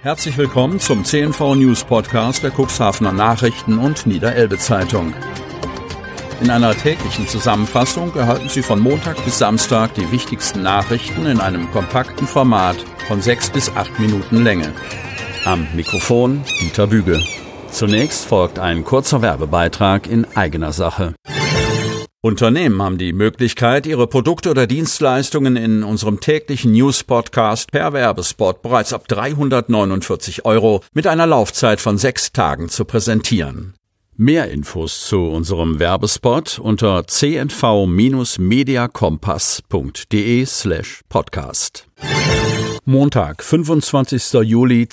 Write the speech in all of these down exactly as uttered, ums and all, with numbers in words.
Herzlich willkommen zum C N V News Podcast der Cuxhavener Nachrichten und Niederelbe Zeitung. In einer täglichen Zusammenfassung erhalten Sie von Montag bis Samstag die wichtigsten Nachrichten in einem kompakten Format von sechs bis acht Minuten Länge. Am Mikrofon Dieter Büge. Zunächst folgt ein kurzer Werbebeitrag in eigener Sache. Unternehmen haben die Möglichkeit, ihre Produkte oder Dienstleistungen in unserem täglichen News-Podcast per Werbespot bereits ab dreihundertneunundvierzig Euro mit einer Laufzeit von sechs Tagen zu präsentieren. Mehr Infos zu unserem Werbespot unter c n v mediakompass punkt de slash podcast. Montag, fünfundzwanzigster Juli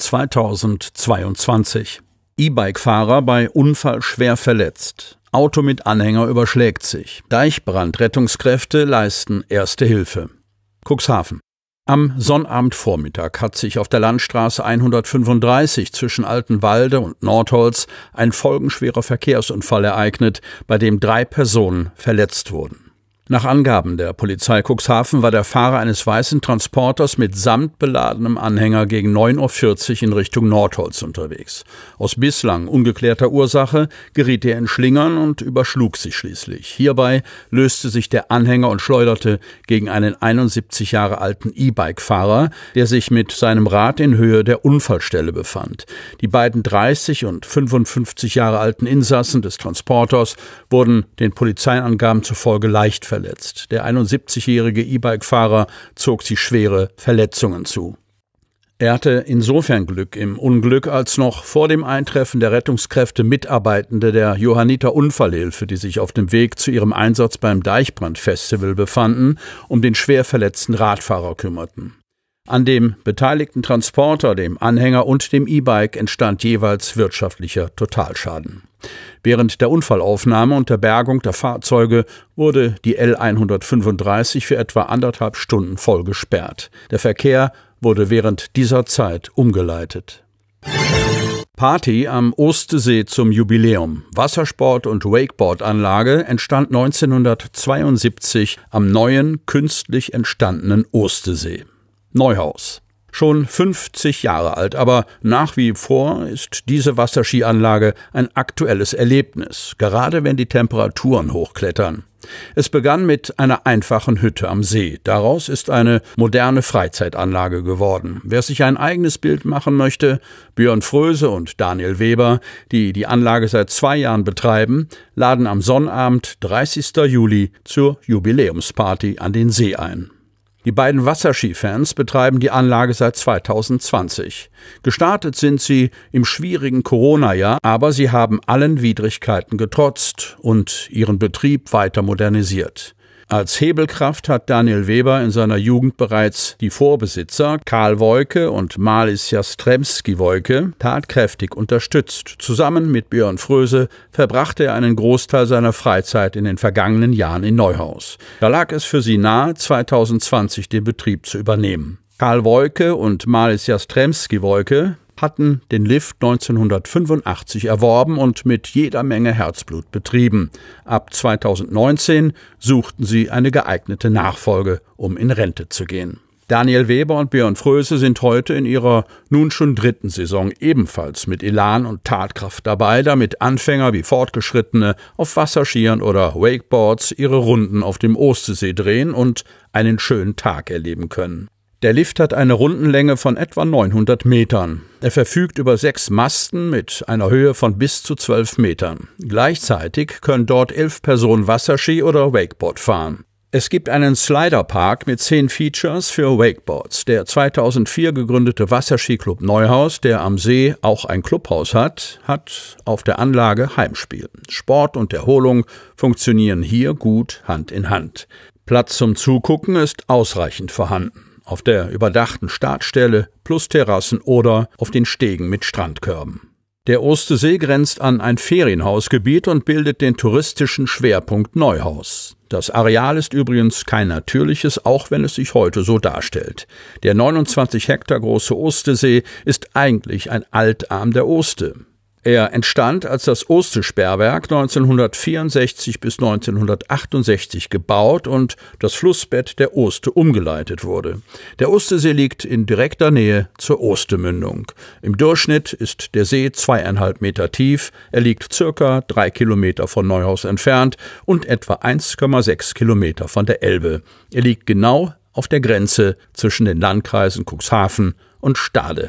zweitausendzweiundzwanzig. E-Bike-Fahrer bei Unfall schwer verletzt. Auto mit Anhänger überschlägt sich. Deichbrand-Rettungskräfte leisten Erste Hilfe. Cuxhaven. Am Sonnabendvormittag hat sich auf der Landstraße hundertfünfunddreißig zwischen Altenwalde und Nordholz ein folgenschwerer Verkehrsunfall ereignet, bei dem drei Personen verletzt wurden. Nach Angaben der Polizei Cuxhaven war der Fahrer eines weißen Transporters mit samtbeladenem Anhänger gegen neun Uhr vierzig in Richtung Nordholz unterwegs. Aus bislang ungeklärter Ursache geriet er in Schlingern und überschlug sich schließlich. Hierbei löste sich der Anhänger und schleuderte gegen einen einundsiebzig Jahre alten E-Bike-Fahrer, der sich mit seinem Rad in Höhe der Unfallstelle befand. Die beiden dreißig und fünfundfünfzig Jahre alten Insassen des Transporters wurden den Polizeiangaben zufolge leicht verletzt. verletzt. Der einundsiebzigjährige E-Bike-Fahrer zog sich schwere Verletzungen zu. Er hatte insofern Glück im Unglück, als noch vor dem Eintreffen der Rettungskräfte Mitarbeitende der Johanniter Unfallhilfe, die sich auf dem Weg zu ihrem Einsatz beim Deichbrand-Festival befanden, um den schwer verletzten Radfahrer kümmerten. An dem beteiligten Transporter, dem Anhänger und dem E-Bike entstand jeweils wirtschaftlicher Totalschaden. Während der Unfallaufnahme und der Bergung der Fahrzeuge wurde die L hundertfünfunddreißig für etwa anderthalb Stunden voll gesperrt. Der Verkehr wurde während dieser Zeit umgeleitet. Party am Ostersee zum Jubiläum. Wassersport- und Wakeboard-Anlage entstand neunzehnhundertzweiundsiebzig am neuen, künstlich entstandenen Ostersee. Neuhaus. Schon fünfzig Jahre alt, aber nach wie vor ist diese Wasserskianlage ein aktuelles Erlebnis, gerade wenn die Temperaturen hochklettern. Es begann mit einer einfachen Hütte am See. Daraus ist eine moderne Freizeitanlage geworden. Wer sich ein eigenes Bild machen möchte, Björn Fröse und Daniel Weber, die die Anlage seit zwei Jahren betreiben, laden am Sonnabend, dreißigster Juli, zur Jubiläumsparty an den See ein. Die beiden Wasserskifans betreiben die Anlage seit zweitausendzwanzig. Gestartet sind sie im schwierigen Corona-Jahr, aber sie haben allen Widrigkeiten getrotzt und ihren Betrieb weiter modernisiert. Als Hebelkraft hat Daniel Weber in seiner Jugend bereits die Vorbesitzer Karl Woike und Marlis Jastremski-Woike tatkräftig unterstützt. Zusammen mit Björn Fröse verbrachte er einen Großteil seiner Freizeit in den vergangenen Jahren in Neuhaus. Da lag es für sie nahe, zweitausendzwanzig den Betrieb zu übernehmen. Karl Woike und Marlis Jastremski-Woike hatten den Lift neunzehnhundertfünfundachtzig erworben und mit jeder Menge Herzblut betrieben. Ab zweitausendneunzehn suchten sie eine geeignete Nachfolge, um in Rente zu gehen. Daniel Weber und Björn Fröse sind heute in ihrer nun schon dritten Saison ebenfalls mit Elan und Tatkraft dabei, damit Anfänger wie Fortgeschrittene auf Wasserskiern oder Wakeboards ihre Runden auf dem Ostersee drehen und einen schönen Tag erleben können. Der Lift hat eine Rundenlänge von etwa neunhundert Metern. Er verfügt über sechs Masten mit einer Höhe von bis zu zwölf Metern. Gleichzeitig können dort elf Personen Wasserski oder Wakeboard fahren. Es gibt einen Sliderpark mit zehn Features für Wakeboards. Der zweitausendvier gegründete Wasserskiclub Neuhaus, der am See auch ein Clubhaus hat, hat auf der Anlage Heimspiel. Sport und Erholung funktionieren hier gut Hand in Hand. Platz zum Zugucken ist ausreichend vorhanden. Auf der überdachten Startstelle plus Terrassen oder auf den Stegen mit Strandkörben. Der Ostersee grenzt an ein Ferienhausgebiet und bildet den touristischen Schwerpunkt Neuhaus. Das Areal ist übrigens kein natürliches, auch wenn es sich heute so darstellt. Der neunundzwanzig Hektar große Ostersee ist eigentlich ein Altarm der Oste. Er entstand, als das Oste-Sperrwerk neunzehnhundertvierundsechzig bis neunzehnhundertachtundsechzig gebaut und das Flussbett der Oste umgeleitet wurde. Der Ostesee liegt in direkter Nähe zur Ostemündung. Im Durchschnitt ist der See zweieinhalb Meter tief, er liegt circa drei Kilometer von Neuhaus entfernt und etwa eins Komma sechs Kilometer von der Elbe. Er liegt genau auf der Grenze zwischen den Landkreisen Cuxhaven und Stade.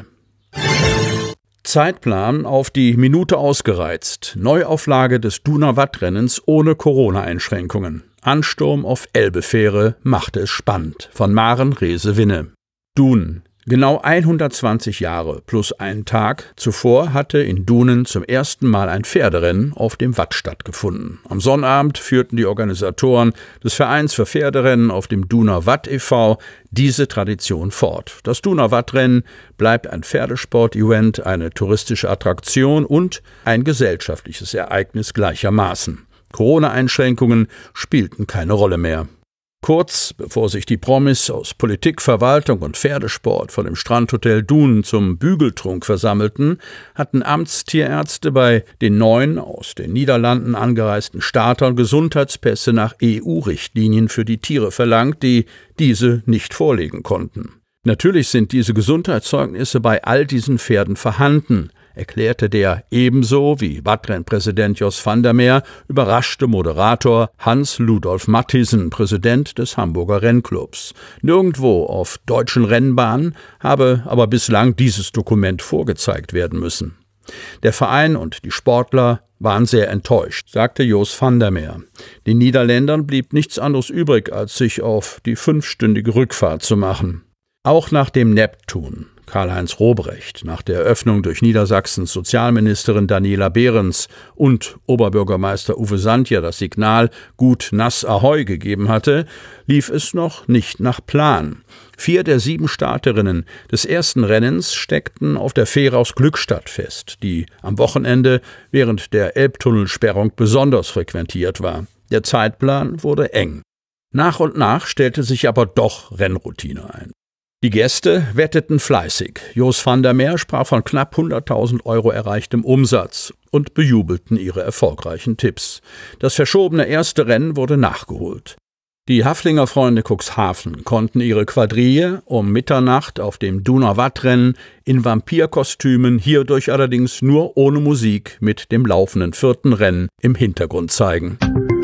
Zeitplan auf die Minute ausgereizt. Neuauflage des Donau-Watt-Rennens ohne Corona-Einschränkungen. Ansturm auf Elbe-Fähre machte es spannend. Von Maren Reese-Winne. Dun. Genau hundertzwanzig Jahre plus einen Tag zuvor hatte in Dunen zum ersten Mal ein Pferderennen auf dem Watt stattgefunden. Am Sonnabend führten die Organisatoren des Vereins für Pferderennen auf dem Donau-Watt e V diese Tradition fort. Das Donau-Watt-Rennen bleibt ein Pferdesport-Event, eine touristische Attraktion und ein gesellschaftliches Ereignis gleichermaßen. Corona-Einschränkungen spielten keine Rolle mehr. Kurz bevor sich die Promis aus Politik, Verwaltung und Pferdesport vor dem Strandhotel Dun zum Bügeltrunk versammelten, hatten Amtstierärzte bei den neun aus den Niederlanden angereisten Startern Gesundheitspässe nach E U-Richtlinien für die Tiere verlangt, die diese nicht vorlegen konnten. Natürlich sind diese Gesundheitszeugnisse bei all diesen Pferden vorhanden, erklärte der ebenso wie Watt-Rennpräsident Jos van der Meer überraschte Moderator Hans-Ludolf Mathiesen, Präsident des Hamburger Rennclubs. Nirgendwo auf deutschen Rennbahnen habe aber bislang dieses Dokument vorgezeigt werden müssen. Der Verein und die Sportler waren sehr enttäuscht, sagte Jos van der Meer. Den Niederländern blieb nichts anderes übrig, als sich auf die fünfstündige Rückfahrt zu machen. Auch nach dem Neptun, Karl-Heinz Robrecht, nach der Eröffnung durch Niedersachsens Sozialministerin Daniela Behrens und Oberbürgermeister Uwe Sandja das Signal Gut Nass Ahoi gegeben hatte, lief es noch nicht nach Plan. Vier der sieben Starterinnen des ersten Rennens steckten auf der Fähre aus Glückstadt fest, die am Wochenende während der Elbtunnelsperrung besonders frequentiert war. Der Zeitplan wurde eng. Nach und nach stellte sich aber doch Rennroutine ein. Die Gäste wetteten fleißig. Jos van der Meer sprach von knapp hunderttausend Euro erreichtem Umsatz und bejubelten ihre erfolgreichen Tipps. Das verschobene erste Rennen wurde nachgeholt. Die Haflinger Freunde Cuxhaven konnten ihre Quadrille um Mitternacht auf dem Donau-Watt-Rennen in Vampirkostümen, hierdurch allerdings nur ohne Musik, mit dem laufenden vierten Rennen im Hintergrund zeigen.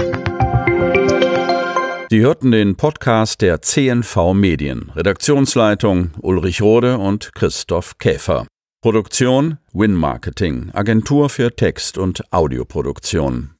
Sie hörten den Podcast der C N V Medien. Redaktionsleitung Ulrich Rode und Christoph Käfer. Produktion Win Marketing, Agentur für Text- und Audioproduktion.